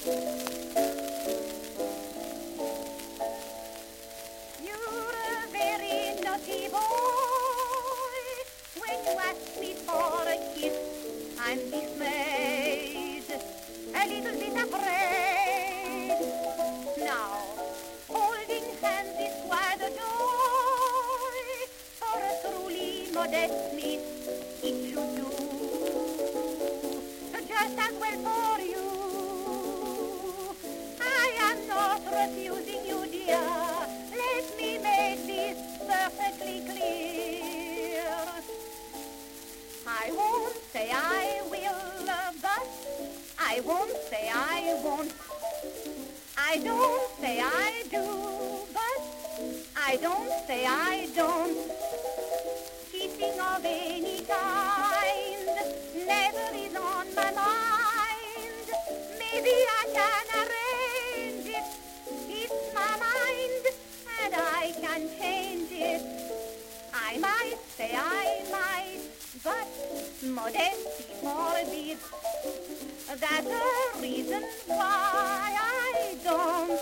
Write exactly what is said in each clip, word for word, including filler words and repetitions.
You're a very naughty boy. When you ask me for a kiss, I'm dismayed, a little bit afraid. Now, holding hands is quite a joy for a truly modest miss. It should do just as well for you. I am not refusing you, dear. Let me make this perfectly clear. I won't say I will, uh, but I won't say I won't. I don't say I do, but I don't say I don't. Kissing of any kind never is on my mind. Maybe I can arrange it. It's my mind, and I can change it. I might say I might, but modesty forbid. That's a reason why I don't.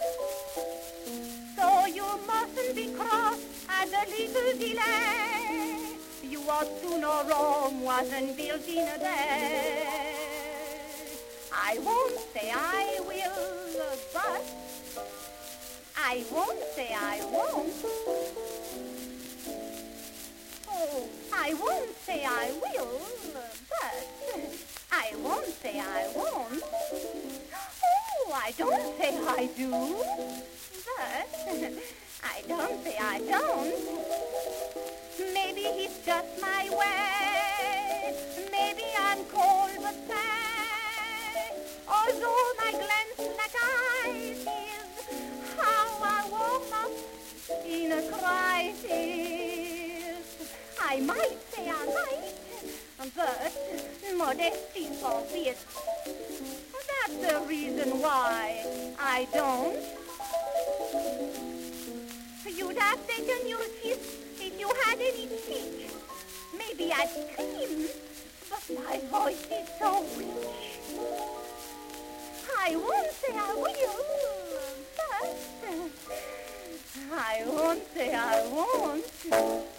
So you mustn't be cross at a little delay. You ought to know Rome wasn't built in a day. I won't say I will, but I won't say I won't. Oh, I won't say I will, but I won't say I won't. Oh, I don't say I do, but I don't say I don't. Maybe it's just my way. Maybe I'm cold but fair. Although my glance like ice is how I warm up in a crisis. I might say I might, but modesty forbids. That's the reason why I don't. You'd have taken your kiss if you had any cheek. Maybe I'd scream, but my voice is so weak. I won't say I will, but I won't say I won't.